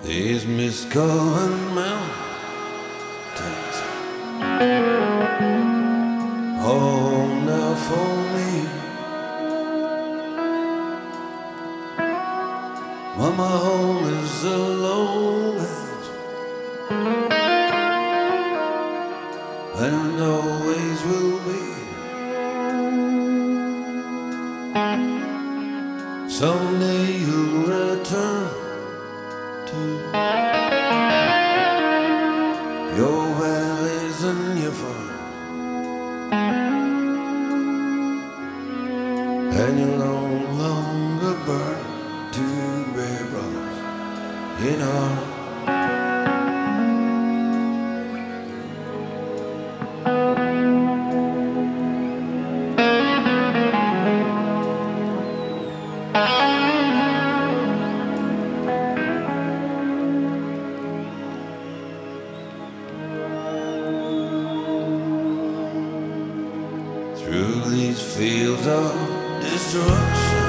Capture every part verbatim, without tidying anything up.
These miscovered mountains home now for me. Well, my home is the lowlands, and always will be. Someday you'll return to your valleys and your farms, and you'll no longer burn two bear brothers in arms. Through these fields of destruction,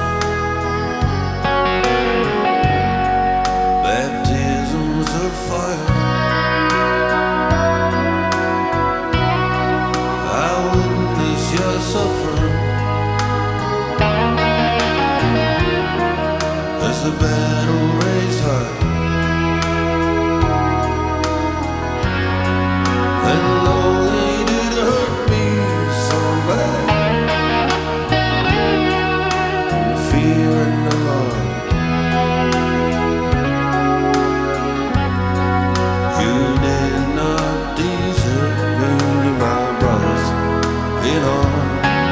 baptisms of fire, I witness your suffering as the battle raised high. And though they did hurt me so bad, fear and alarm, you did not desert me, my brothers in arms.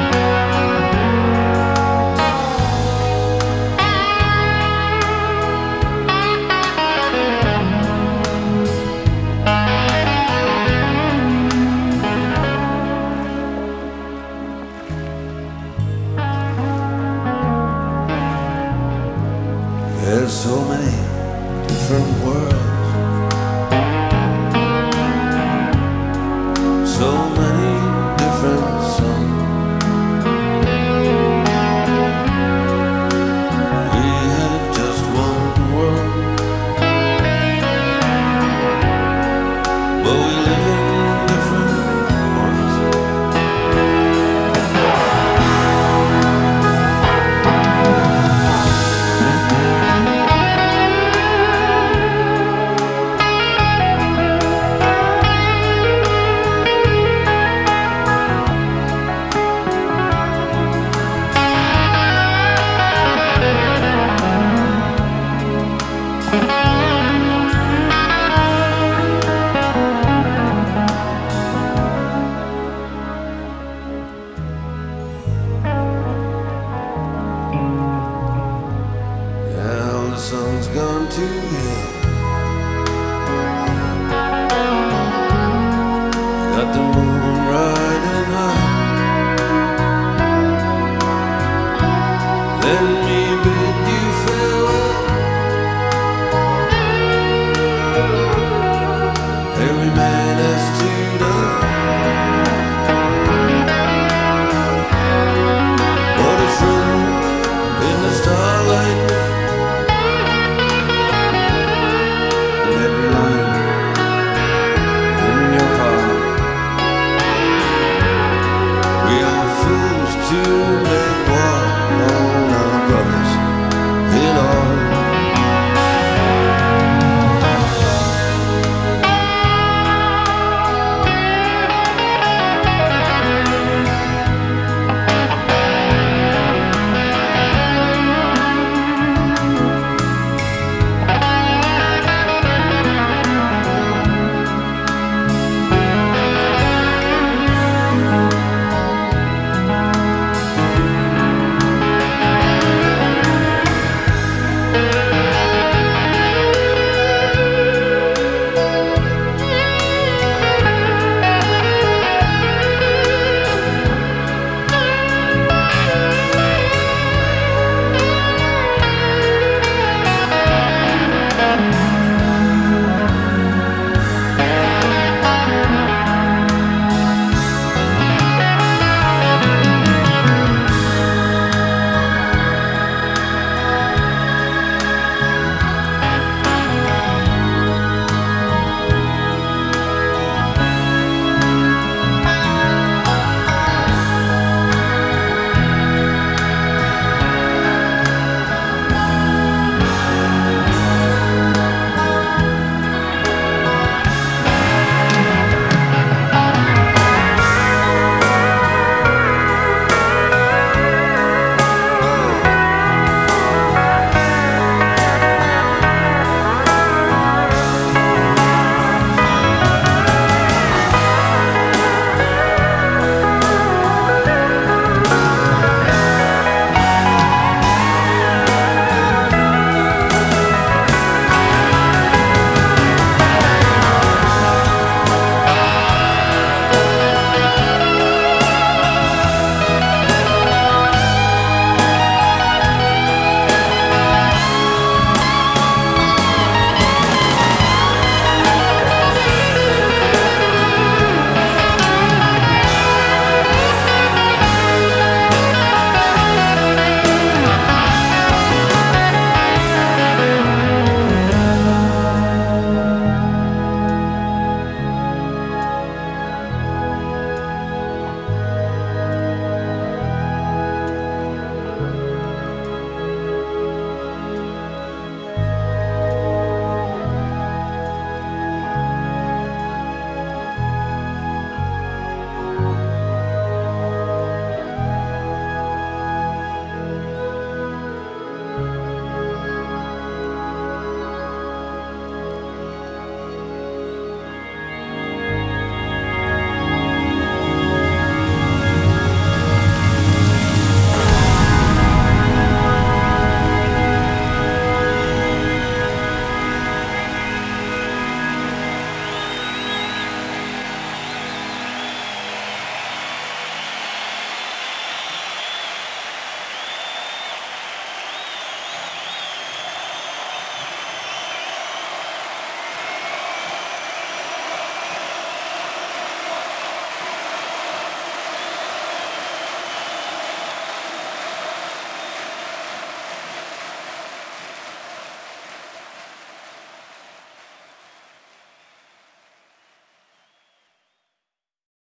There's so many different worlds, so many different suns. We have just one world, but we live in different ones. Now the sun's gone to hell,